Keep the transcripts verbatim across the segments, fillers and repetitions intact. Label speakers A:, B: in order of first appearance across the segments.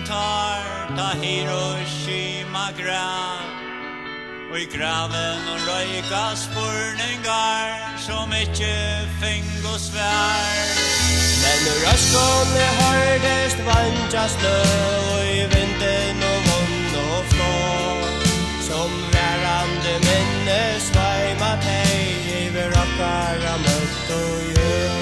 A: tar ta Hiroshima grav og i graven og røyka spurningar som ikke fing og svær.
B: Men når røskåne hørtest vantjas lø og i vinden og vond og flå som værande minnes sveima teg i vi rockar av møtt og gjør.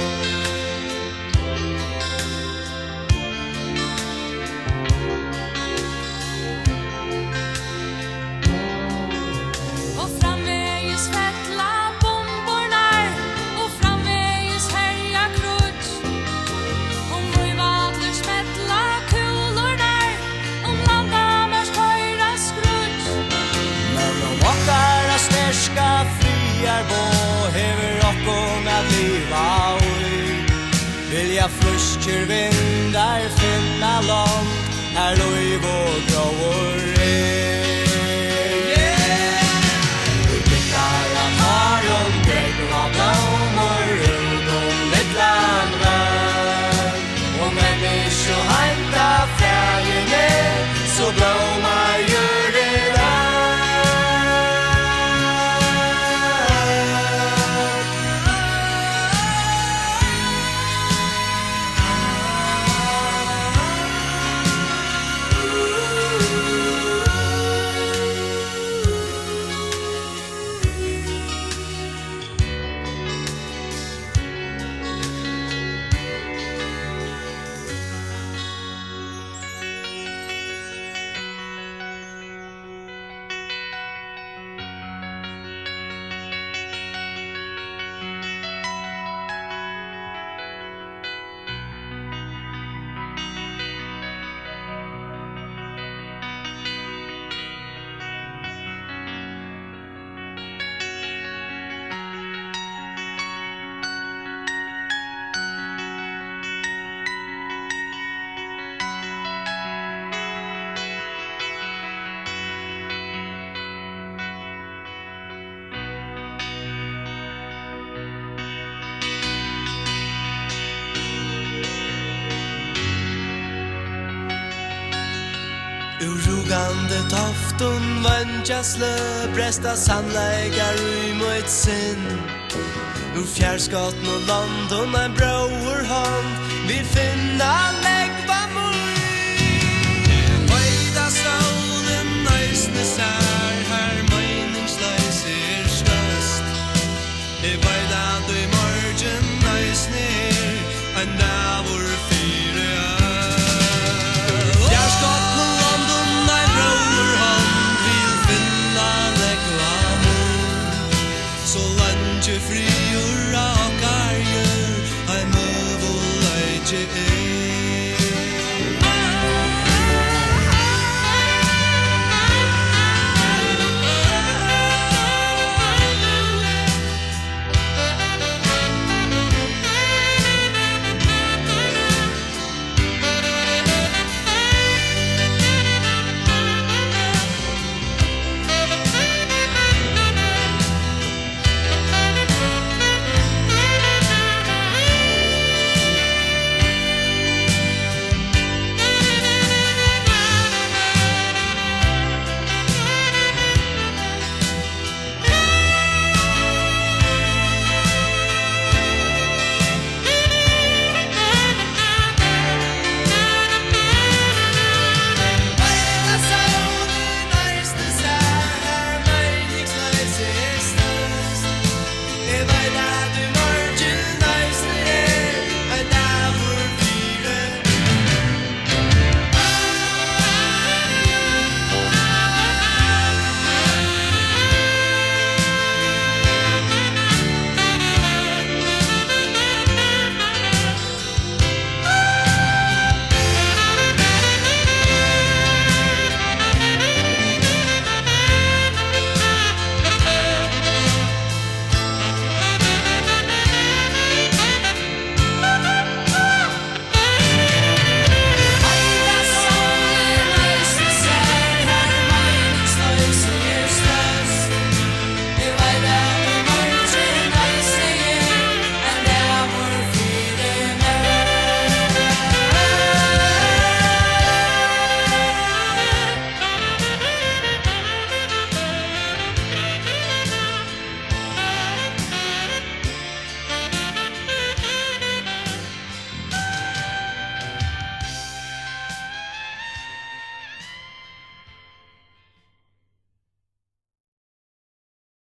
B: Ska friar bo hever okkon at liva ui Vilja flusker vindar finna långt her loiv og gråor er Vi blikkar av morgon greker av blomor ut om mittland vær Og menneske henta fjærene så blomar gjør det Urugande toftun vantjaslø Bresta sannleikar ui mot sinn Ur fjärskott no London en bror hand Vi finna